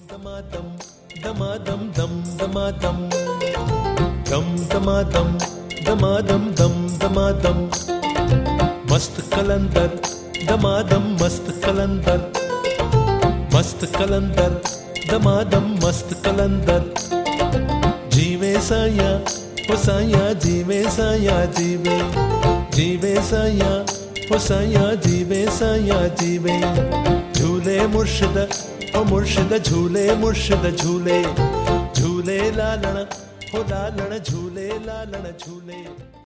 दमादम दमादम दम दमादम दम दमादम दमादम दम दमादम मस्त कलंदर दमादम मस्त कलंदर मस्त कलंदर दमादम मस्त कलंदर जीवे साया ओ साया जीवे साया जीवे जीवे साया ओ साया जीवे साया जीवे झूले मुर्शिद ओ मुर्शिद झूले मुर्शिद झूले झूले लालण हो लालण झूले लालण झूले।